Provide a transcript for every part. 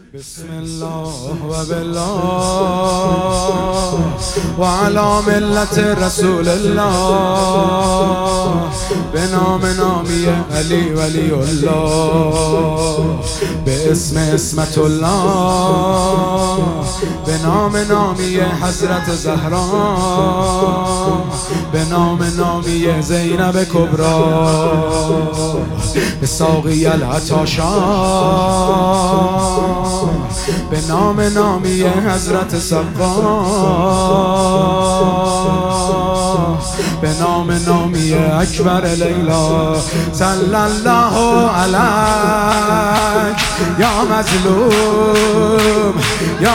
بسم الله و بالله و علی ملت رسول الله، به نام نامی علی ولی الله، به اسم اسمت الله، به نام نامی حضرت زهرا، به نام نامی زینب کبرا، به ساقی العطاشان، به نام نامی حضرت سقا، به نام نامی اکبر لیلا. صلی الله علیک یا مظلوم یا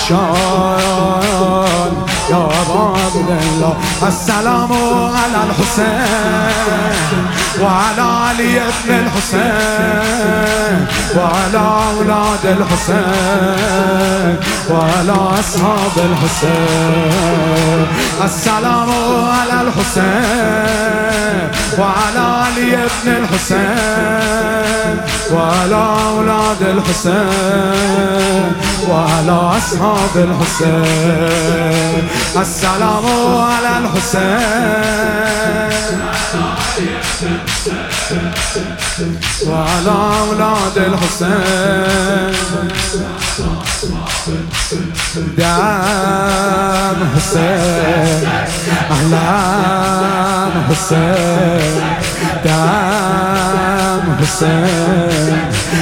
عطشان یا ابا عبدالله. السلام علی الحسین و علی علی ابن الحسین و علی اولاد الحسین و علی اصحاب الحسین. السلام علی الحسین و علی علی ابن الحسین و علی اولاد الحسین و علی اصحاب الحسین. السلام علی الحسین و علی اولاد الحسین. دم حسین اهلا حسین، دم حسین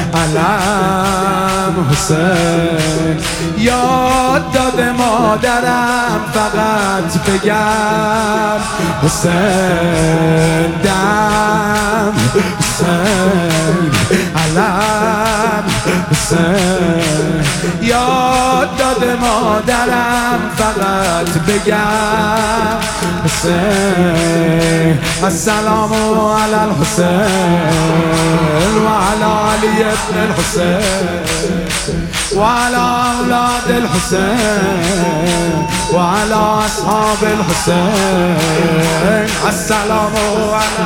علم حسین. یاد داده مادرم فقط بگم حسین، دم حسین علم حسین. یاد داده مادرم فقط بگم حسین. السلام علی الحسین و علی علی ابن الحسین و علی اولاد الحسین و علی اصحاب الحسین. السلام علی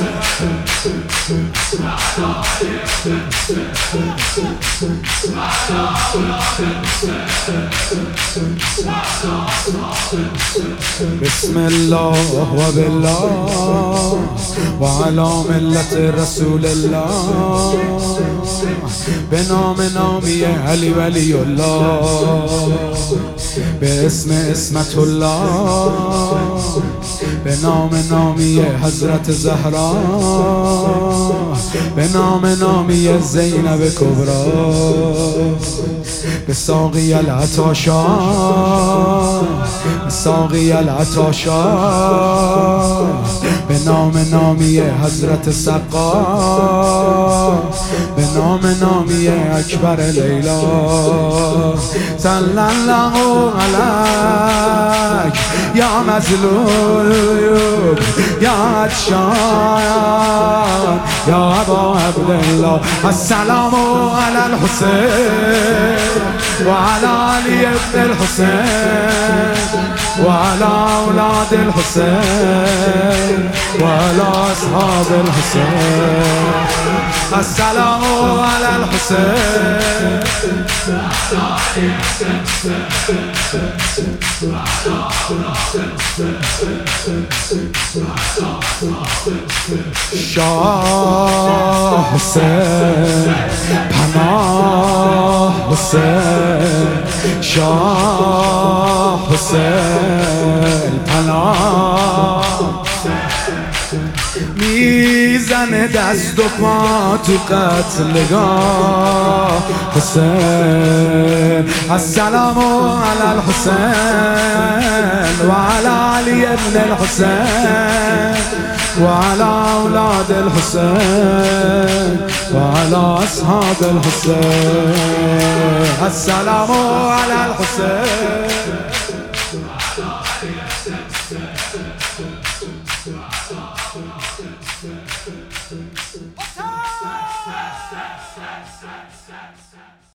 بسم الله و بالله و علی ملت رسول الله، به نام نامی علی ولی الله، به اسم اسمت الله، به نام نامی حضرت زهرا، به نام نامی زینب کبرا، به ساقی العطاشان، به ساقی العطاشان، به نام نامی حضرت سقا، به نام نامی اکبر لیلا. صلی الله علیک یا مظلوم یا عطشان یا ابا عبدالله. السلام علی الحسین و علی علی ابن الحسین و علی اولاد الحسین و علی اصحاب الحسین. السلام علی الحسین شاه حسین پناه حسین، شاه حسین پناه. میزنه دست و پا تو قتلگاه حسین. السلام علی الحسین و علی علی ابن الحسین و علی اولاد الحسین و علی اصحاب الحسین. السلام علی الحسین.